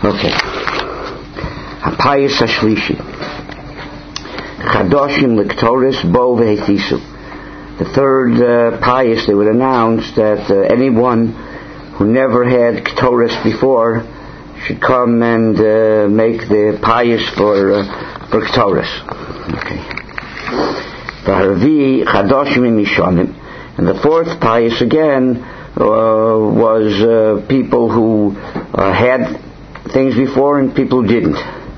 Okay. Hapayis Hashlishi. Chadoshim Lektoris Bo Vehetisu. The third pious, they would announce that anyone who never had Ktoris before should come and make the pious for Ktoris. Okay. V'harvi Chadoshim Mishonim. And the fourth pious again was people who had things before and people who didn't.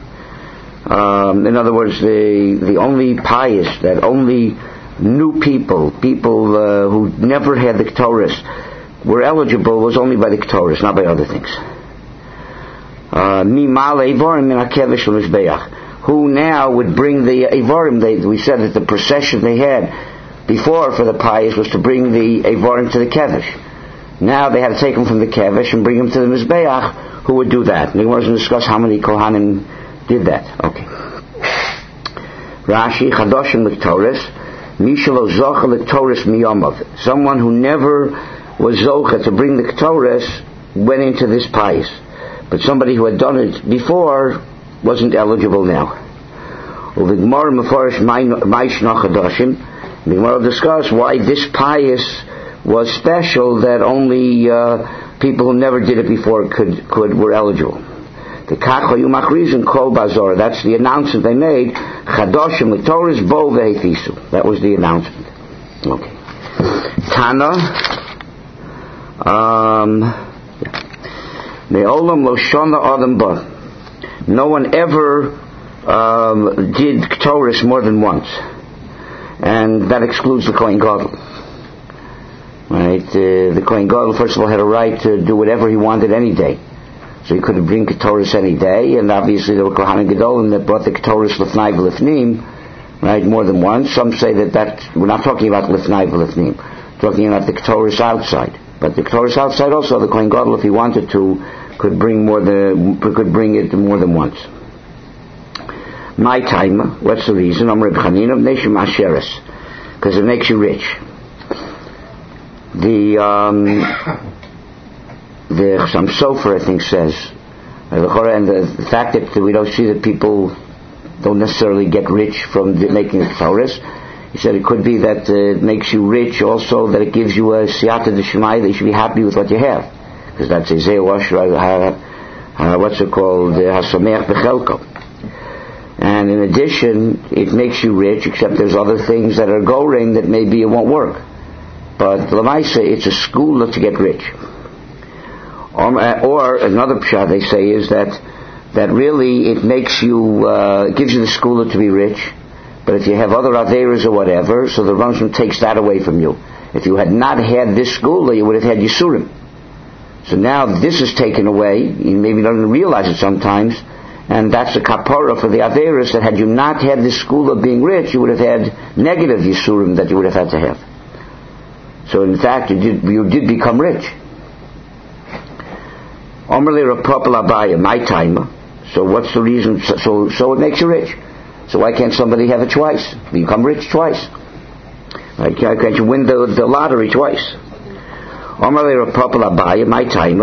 In other words, the only pious, that only new people who never had the Ktoris were eligible was only by the Ktoris, not by other things. Who now would bring the Evarim? We said that the procession they had before for the pious was to bring the Evarim to the Kevish. Now they had to take them from the Kevish and bring them to the Mizbeach. Who would do that? And he wants to discuss how many Kohanim did that. Okay. Rashi, Chadoshim Lektoris, Mishalo Zocha Lektoris Miyomov. Someone who never was Zocha to bring the Ktoris went into this pious. But somebody who had done it before wasn't eligible now. Uvigmar Meforish Maishna Chadoshim. The Gemara will discuss why this pious was special, that only people who never did it before were eligible. The Kachoyu Machrizin Kol Bazor. That's the announcement they made. Chadoshim Lektoris Bo Vehetisu. That was the announcement. Okay. Tana. Me'olam Lo Shona Adam Ba. No one ever did Ktoris more than once. And that excludes the Kohen Gadol. Right? The Kohen Gadol, first of all, had a right to do whatever he wanted any day. So he could bring Ktoris any day, and obviously there were Kohanim Gedolim that brought the Ktoris Lefnai V'Lefnim, right, more than once. Some say that we're not talking about Lefnai V'Lefnim, talking about the Ktoris outside. But the Ktoris outside also, the Kohen Gadol, if he wanted to, could bring it more than once. My time, what's the reason? I'm Reb Chanina, Neshim Asheres, because it makes you rich. The Chassam Sofer, I think, says, and the fact that we don't see that people don't necessarily get rich from making the Ktoris, he said it could be that it makes you rich also, that it gives you a siyata d'shmai, that you should be happy with what you have, because that's a what's it called, hasameach bechelko. And in addition, it makes you rich, except there's other things that are going that maybe it won't work. But Lamaisa, it's a school to get rich. Or another pshat they say is that really it makes you, gives you the school to be rich, but if you have other averas or whatever, so the Rambam takes that away from you. If you had not had this school, you would have had Yisurim. So now this is taken away, you maybe don't even realize it sometimes, and that's a kapara for the averas, that had you not had this school of being rich, you would have had negative Yisurim that you would have had to have. So in fact, you did become rich. My time. So what's the reason? So it makes you rich. So why can't somebody have it twice? You become rich twice. Why can't you win the lottery twice? My time.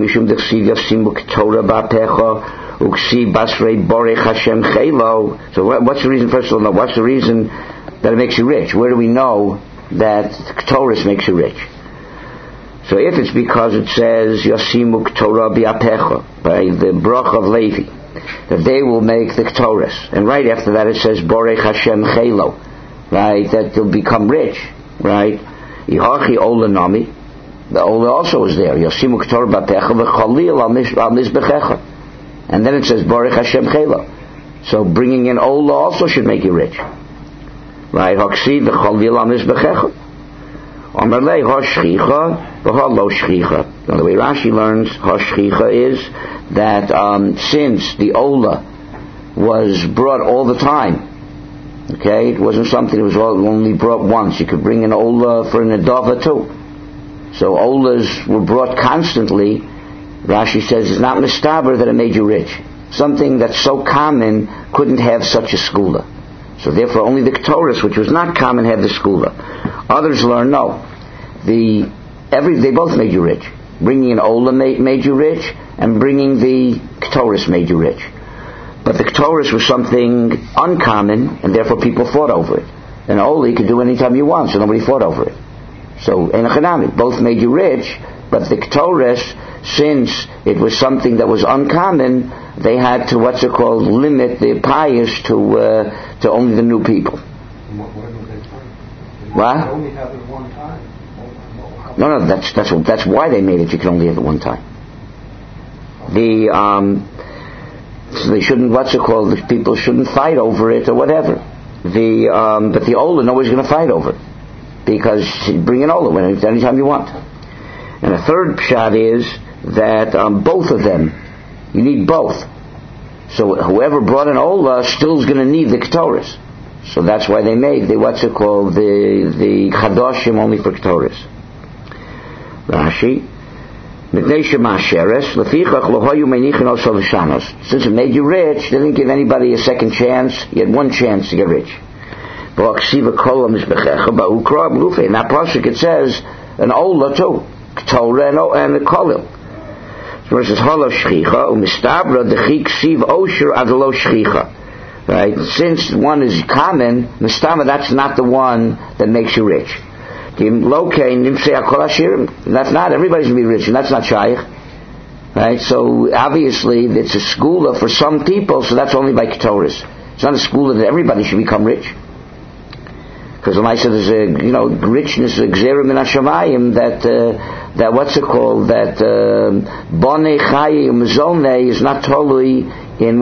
So what's the reason? First of all, what's the reason that it makes you rich? Where do we know that Ktoris makes you rich? So if it's because it says Yasimu Ktorah Bi'apecha, by the Brach of Levi, that they will make the Ktoris, and right after that it says Borech Hashem Chelo, right, that they'll become rich, right? Ihachi Ola Nami, the Ola also is there. Yasimu Ktorah Bi'apecha v'Chalil al Mizbechecha, and then it says Borech Hashem Chelo. So bringing in Ola also should make you rich, right? Haksi v'Chalil al Mizbechecha. Amarlei Hoshchicha v'Halo Shchicha. Now the way Rashi learns Hoshchicha is that since the Ola was brought all the time, okay, it wasn't something that was only brought once. You could bring an Ola for an Adava too. So Olas were brought constantly. Rashi says it's not mistaber that it made you rich. Something that's so common couldn't have such a skula. So therefore only the Ktoris, which was not common, had the skula. Others learn, no. They both made you rich. Bringing an Ola made you rich, and bringing the Ketores made you rich. But the Ketores was something uncommon, and therefore people fought over it. An Ola you could do anytime you want, so nobody fought over it. So, Enochanami, both made you rich, but the Ketores, since it was something that was uncommon, they had to, limit the pious to only the new people. What? Only have it one time. No, that's why they made it. You can only have it one time. So they shouldn't. The people shouldn't fight over it or whatever. But the Ola, nobody's going to fight over it because you bring an Ola anytime you want. And a third pshat is that both of them, you need both. So whoever brought an Ola still is going to need the Ketores. So that's why they made the Chadoshim only for Ketores. Rashi, since it made you rich, they didn't give anybody a second chance. You had one chance to get rich. In that pasuk it says an Ola too, Ketorah and a Kolil. Versus Holo Shchicha umistabra dechik siv osher adalo Shchicha. Right? Since one is common, Mistama, that's not the one that makes you rich. That's not, everybody's going to be rich, and that's not shaykh. Right? So, obviously, it's a skula for some people, so that's only by Ketores. It's not a skula that everybody should become rich. Because the Maisa, there's richness, Gzerim in Hashamayim, that Bonei Chayim Zonei is not totally in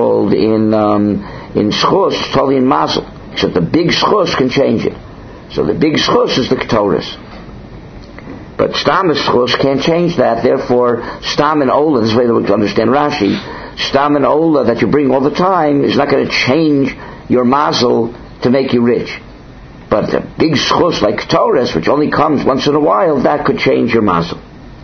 in schus, totally in mazel. Except the big schus can change it. So the big schus is the Ketores. But stam schus can't change that. Therefore, stam and ola, this is the way to understand Rashi, stam and ola that you bring all the time is not going to change your mazel to make you rich. But the big schus like Ketores, which only comes once in a while, that could change your mazel.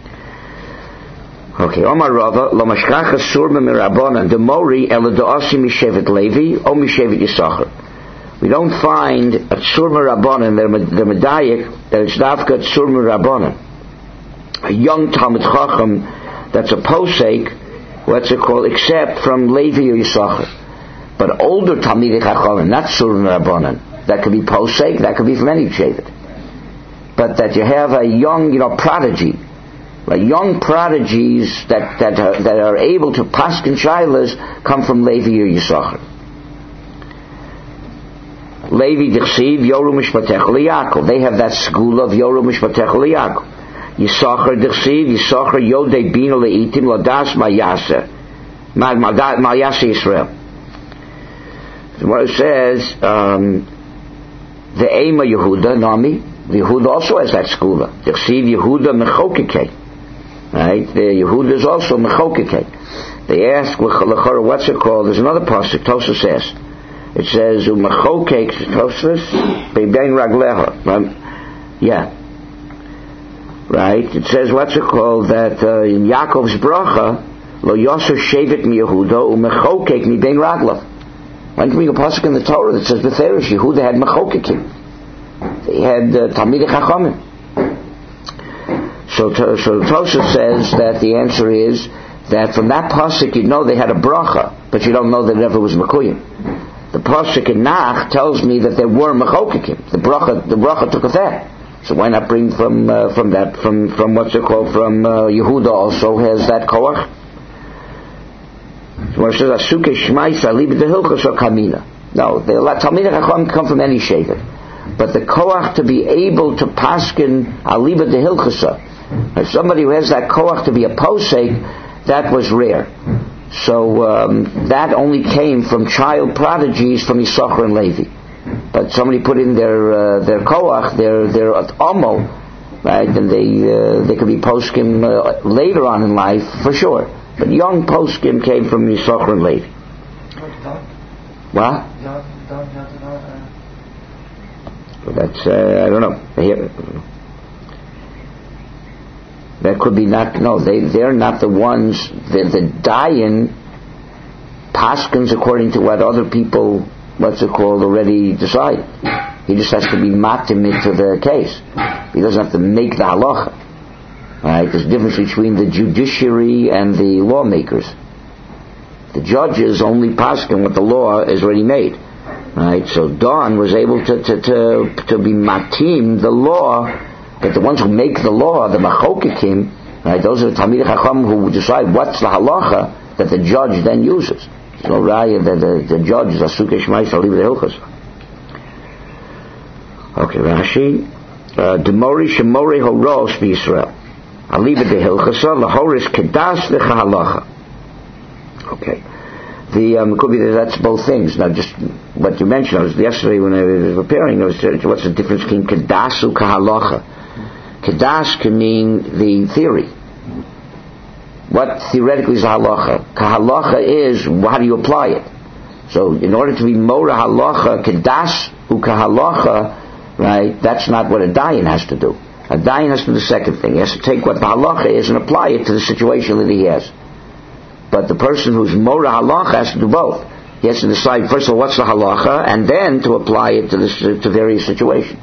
Okay, Omar Rava, lo mashkacha surma mirabonan demori ela de'asi mishevet Levi o mishevet Yisachar. We don't find a surma rabbanan, the medayik, that it's dafka surma rabbanan. A young Talmid Chacham that's a posek, except from Levi or Yisachar. But older Talmidei Chacham, not surma rabbanan. That could be posek, that could be from any shevet. But that you have a young, prodigy. Young prodigies that are able to paskin shaylas come from Levi or Yisachar. Levi dichsiv Yoru Mishpatech LeYaakov. They have that school of Yoru Mishpatech LeYaakov. Yisachar dichsiv Yisachar Yodei Bina LeItim Ladas Mayase Yisrael. What it says, the Ema Yehuda Nami. Yehuda also has that school. Dichsiv Yehuda Mechokekei. Right? The Yehuda is also Mechokekei. They ask, what's it called? There's another pasuk, Tosfos says. It says, Umechokek, Tosfos, Bebein Ragleha. Yeah. Right? It says, what's it called? That in Yaakov's bracha, Lo Yosef Shevet Mi Yehuda, Umechokek Mi Bein Raglev. Why don't you bring a pasuk in the Torah that says, Betherish, Yehuda had Mechokekim. They had Talmidei Chachamim. So Tosfos says that the answer is that from that pasuk they had a bracha, but you don't know that it ever was mekuyim. The pasuk in Nach tells me that there were mechokekim. The bracha took effect. So why not bring from what's it called, from Yehuda also has that koach? So it says Asuke Shmaisa Libet Hilchos or Kamina. No, the Talmidei Chacham come from any shevet. But the koach to be able to paskin aliba de hilchasa, if somebody who has that koach to be a posek, that was rare. So that only came from child prodigies from Yisachar and Levi. But somebody put in their koach, their omo, right? And they could be poskim later on in life for sure. But young poskim came from Yisachar and Levi. What? That's I don't know. That could be not. No, they're not the ones. The dayan paskins according to what other people, already decide. He just has to be matim into the case. He doesn't have to make the halacha. Right? There's a difference between the judiciary and the lawmakers. The judges only paskin what the law is already made. Right? So Don was able to be matim the law, but the ones who make the law, the machokikim, right? Those are the Talmidei Chacham who decide what's the halacha that the judge then uses. There's no raya that the judge is asukei shmais al libed hilchos. Okay, Rashi, demori shemori horos b'Yisrael. Alibed de hilchasa lahoris kedas v'chahalacha. Okay. Could be that that's both things. Now, just what you mentioned, yesterday when I was preparing, what's the difference between kedas and kahalacha? Kedas can mean the theory. What theoretically is halacha? Kahalacha is, how do you apply it? So, in order to be mora halacha, kedas u kahalacha, right, that's not what a dayan has to do. A dayan has to do the second thing. He has to take what the halacha is and apply it to the situation that he has. But the person who's mora halacha has to do both. He has to decide first of all what's the halacha, and then to apply it to various situations.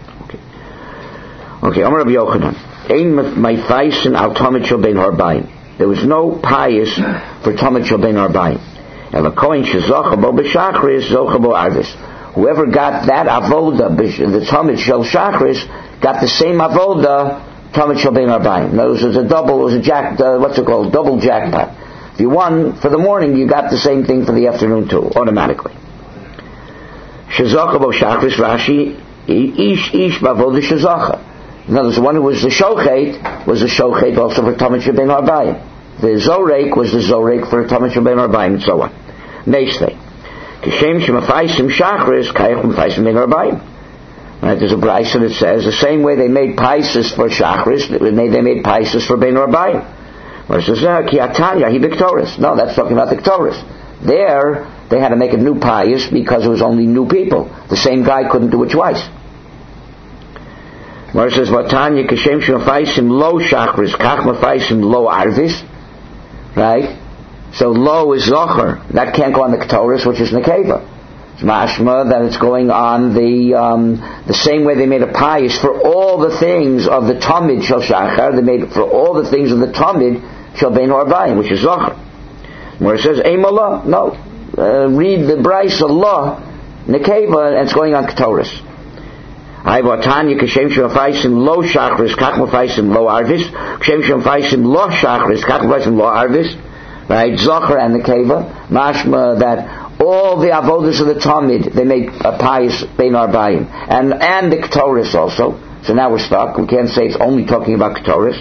Okay. Amar Rabbi Yochanan, ein meifaisen al tamid shel bein harbayim. There was no pious for tamid shel bein harbayim. El kohen shezocha bo b'shachris zocha bo arvis. Whoever got that avoda, the tamid shel shachris, got the same avoda tamid shel bein harbayim. In other words, it was a double jackpot. If you won for the morning, you got the same thing for the afternoon too, automatically. Shezocha bo shachris Rashi, ish bavoda shezocha. In other words, the one who was the shochet also for tamid shel bein harbayim. The zorek was the zorek for tamid shel bein harbayim, and so on. Neistei, kishem shemafaisim shachris kayach mafaisim bein harbayim. Right? There's a brayso that says the same way they made paisus for shachris, they made paisus for bein harbayim. Or it says, ki atanya hi b'ktoris. No, that's talking about the ktoris. There, they had to make a new pious because it was only new people. The same guy couldn't do it twice. Where it says, Vatanya kishem shemafaisim lo shachris, kach mafaisim lo arvis. Right? So lo is zocher. That can't go on the ktoris, which is nekeva. It's mashma that it's going on the same way they made a pious for all the things of the tamid shel shachar. They made for all the things of the tamid shel bein harbayim, which is zocher. Where it says eimallah, no. Read the brayso Allah nekeva, and it's going on ktoris. I vatanya kishem shemafaisim lo shachris kach mafaisim lo arvis. Kishem shemafaisim lo shachris kach mafaisim lo arvis. Right, zocher and nekeva. Mashma that all the avodas of the tamid they made a pious bein harbayim, and the ktoris also. So now we're stuck. We can't say it's only talking about ktoris.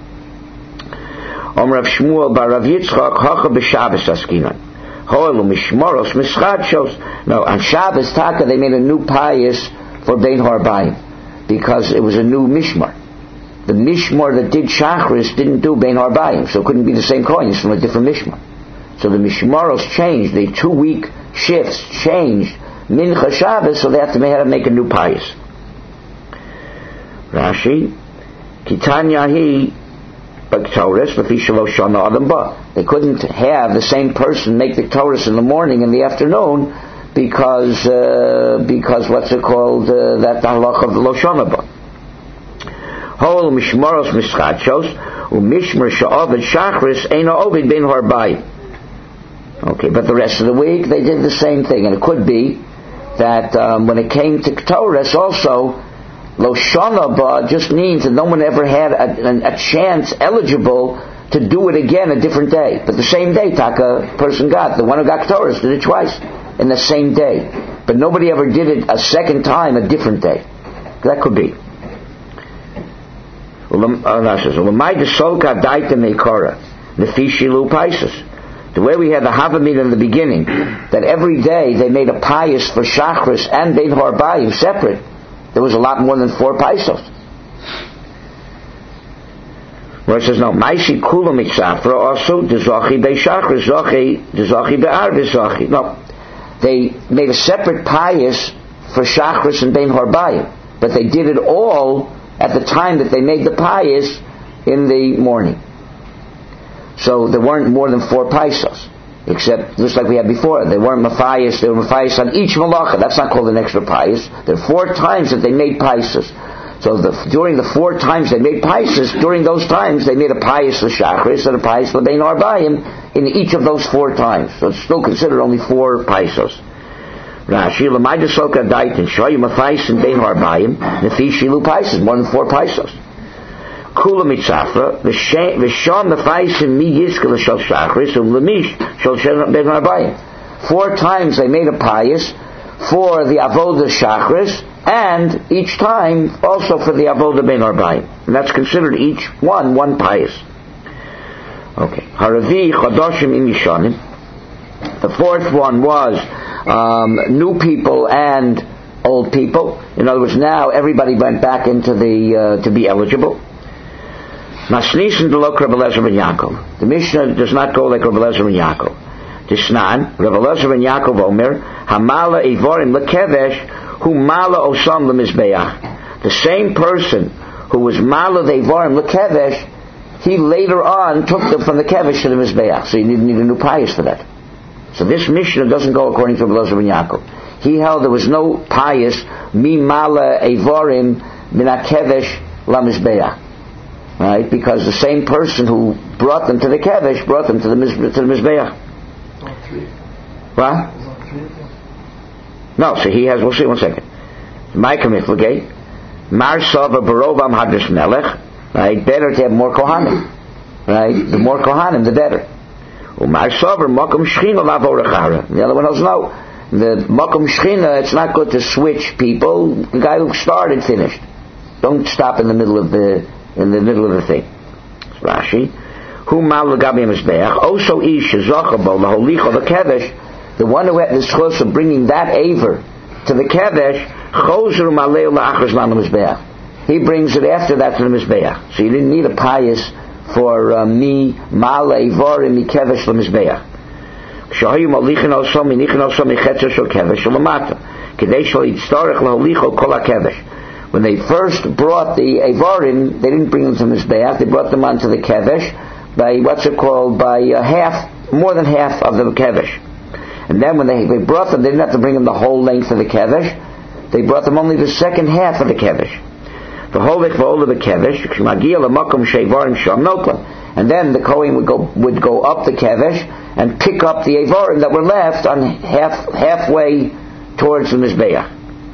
Rav Shmuel bar Rav Yitzchak hacha b'Shabbos askinan. Ho'elu mishmoros mischadshos. No, on Shabbos taka they made a new pious for bein harbayim because it was a new mishmar. The mishmar that did shachris didn't do bein harbayim, so it couldn't be the same coin. It's from a different mishmar. So the mishmaros changed. The 2-week shifts changed mincha Shabbos, so they have to make a new pious. Rashi, kitanya hi b'ktores v'fi shalosh shana adam ba. They couldn't have the same person make the ktoris in the morning and the afternoon because what's it called? That the halach of the lo shana ba. Hol mishmaros mischadshos u'mishmar sha'ovid shachris eino ovid bein harbayim. Okay, but the rest of the week they did the same thing, and it could be that when it came to Ktoris also, Lo Shana Ba just means that no one ever had a chance eligible to do it again a different day. But the same day, Taka person got, the one who got Ktoris did it twice in the same day. But nobody ever did it a second time a different day. That could be. The way we had the Havamid in the beginning, that every day they made a pious for Shachris and Bein Harbayim separate, there was a lot more than 4 paisos. Where it says, no, Maishi Kula Mitzafra also, Dezochi Bei Shachris, Dezochi Bei Arvis Zochi. No, they made a separate pious for Shachris and Bein Harbayim, but they did it all at the time that they made the pious in the morning. So there weren't more than 4 paisos, except just like we had before. They weren't they were mafias on each malacha. That's not called an extra pious. There are 4 times that they made paisos. So during the 4 times they made paisos, during those times they made a pais l'shachris and a pais l'bein arbayim in each of those 4 times. So it's still considered only 4 paisos. Rashi l'mayda soka daitin shoyu mafais and bein arbayim nefi shilu paisos, more than 4 paisos. Kula mitzafra v'shon mafais and mi yizka l'shal shachris u'lemish shal bein arbayim. 4 times they made a pais for the avodah shachris, and each time also for the avodah bein arbayim, and that's considered each one pais. Okay. Haravi chadoshim im yishanim. The 4th one was new people and old people. In other words, now everybody went back into the to be eligible. Masnisen de lok Rebbe Eliezer ben Yaakov. The Mishnah does not go like Rebbe Eliezer ben Yaakov. Tisnan Rebbe Eliezer ben Yaakov Omer Hamala Ivorim lekevesh Hu Mala Osam leMizbeach. The same person who was Mala the Ivorim lekevesh, he later on took them from the kevesh to the Mizbeach. So you need a new payas for that. So this Mishnah doesn't go according to Rebbe Eliezer ben Yaakov. He held there was no payas mi Mala Ivorim min hakevesh laMizbeach. Right? Because the same person who brought them to the kevesh brought them to the Mizbeach. What? No, so he has, we'll see, 1 second. Micah Miflagate, Mar Sava Barovam Hadras Melech, right? Better to have more Kohanim. Right? The more Kohanim, the better. Mar Sava Mokum Shechina Lavorachara. The other one knows no. The Mokum Shechina, it's not good to switch people. The guy who started finished. Don't stop in the middle of the thing. Rashi. Hu Mal L'Gabi Mizbeach, Oso Ish Shezachabo L'Holicho L'Kevesh. The one who had the schus of bringing that aver to the kevesh, chozer maleu la'achras l'mizbeach. He brings it after that to the mizbeach. So you didn't need a payas for mi mala ivorim mi kevesh l'mizbeach. Shahayu malichin osam minichin osam michetzer shel kevesh l'mata. Kedei shel yitztarech l'holicho kol hakevesh. When they first brought the ivorim, they didn't bring them to the mizbeach. They brought them onto the kevesh by more than half of the kevesh. And then when they brought them, they didn't have to bring them the whole length of the kevesh. They brought them only the second half of the kevesh. The whole of the kevesh, and then the Kohen would go up the kevesh and pick up the avarim that were left on halfway towards the mizbeach.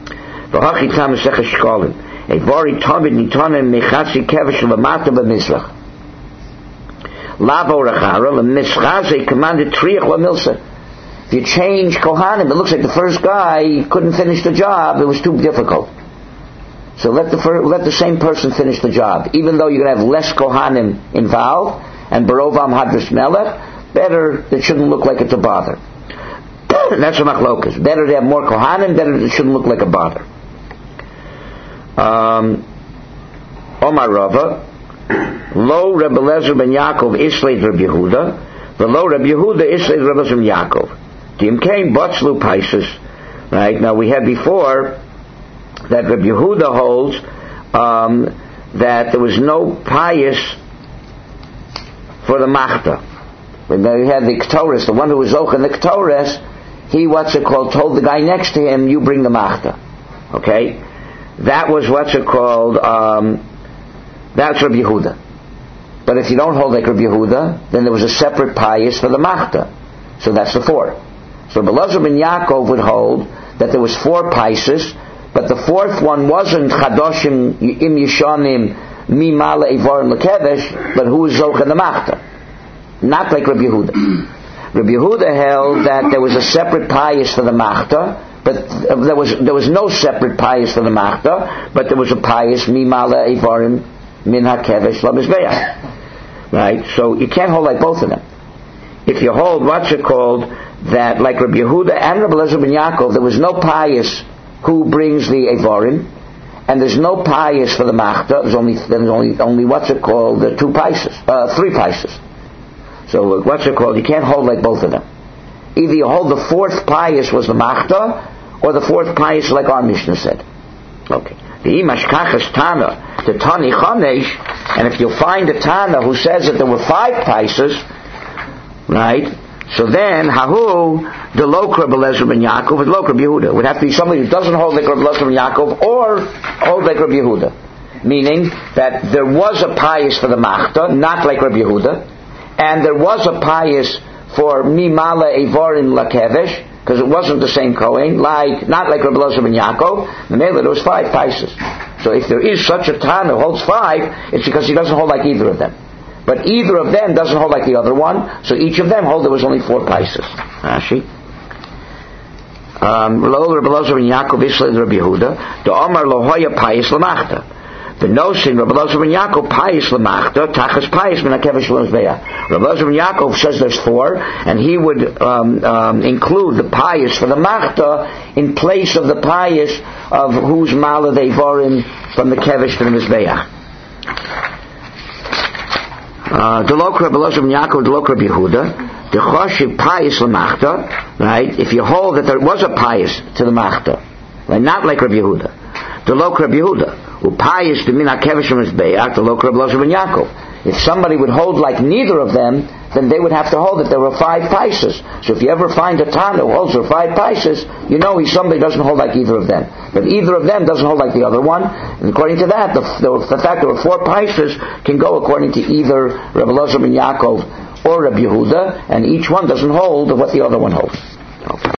If you change Kohanim, it looks like the first guy couldn't finish the job. It was too difficult. So let the same person finish the job. Even though you're going to have less Kohanim involved, and Barovam Hadras Melech, better, it shouldn't look like it's a bother. That's a machlokas. Better to have more Kohanim, better it shouldn't look like a bother. Omar Rava, Lo Rebbe Eliezer ben Yaakov Islay Rabbi Yehuda, the Lo Rabbi Yehuda Islay Rebbe Eliezer ben Yaakov. Came Batzlu Paisus. Right? Now we had before that Rabbi Yehuda holds that there was no payas for the Machta. When we had the Ktoris, the one who was Zoch in the Ktoris, he told the guy next to him, you bring the Machta. Okay? That was that's Rabbi Yehuda. But if you don't hold like Rabbi Yehuda, then there was a separate payas for the Machta. So that's the 4. So Rebbe Eliezer ben Yaakov would hold that there was 4 paises, but the 4th one wasn't Chadoshim im Yishanim mi mala ivorim lekevesh, but who was Zoch in the Machta. Not like Rabbi Yehuda. Rabbi Yehuda held that there was a separate payas for the Machta, but there was no separate payas for the Machta, but there was a payas mi mala ivorim min hakevesh lamizbeach. Right? So you can't hold like both of them. If you hold that like Rabbi Yehuda and Rebbe Eliezer ben Yaakov, there was no payas who brings the Evarim, and there's no payas for the Machta. There's only 2 paises, 3 paises. So you can't hold like both of them. Either you hold the 4th payas was the Machta, or the 4th payas like our Mishnah said. Okay. The Imashkachas Tana, the Tani Chanesh, and if you'll find a Tana who says that there were 5 paises, right? So then, Hahu, the Lok Rebbe Eliezer ben Yaakov, with Lok Rabbi Yehuda. It would have to be somebody who doesn't hold like Rebbe Eliezer ben Yaakov, or hold like Rabbi Yehuda. meaning that there was a pious for the Machta, not like Rabbi Yehuda, and there was a pious for Mimala Evorin Lakevish, because it wasn't the same Kohen, not like Rabbi Elazar ben Yaakov. The Mela, there was 5 paises. So if there is such a Tana who holds 5, it's because he doesn't hold like either of them. But either of them doesn't hold like the other one, so each of them hold there was only 4 paises. Rashi. Rabbi Elazar ben Yaakov Isla Rabbi Yehuda, the Omar Lohoya Pais Lamachta. The notion Rabbi Elazar ben Yaakov Pais Lamachta, Tachas Pais Menakevish Lamazbeah. Rabbi Elazar ben Yaakov says there's 4, and he would include the pious for the Machta in place of the pious of whose Mala they vorin from the Kevish to the Mizbeah. Delok Rabbi Elazar ben Yaakov, Delok Rabbi Yehuda, the Choshev pious Lamachta, right? If you hold that there was a pious to the Machta, right? Not like Rabbi Yehuda. Delok Rabbi Yehuda. Upayis to mina kevish mizbeach, the Lok Rabbi Elazar ben Yaakov. If somebody would hold like neither of them, then they would have to hold that there were 5 paises. So if you ever find a Tana who holds there 5 paises, you know somebody doesn't hold like either of them. But either of them doesn't hold like the other one. And according to that, the fact there were 4 paises can go according to either Rabbi Elazar ben Yaakov or Rabbi Yehuda, and each one doesn't hold what the other one holds. Okay.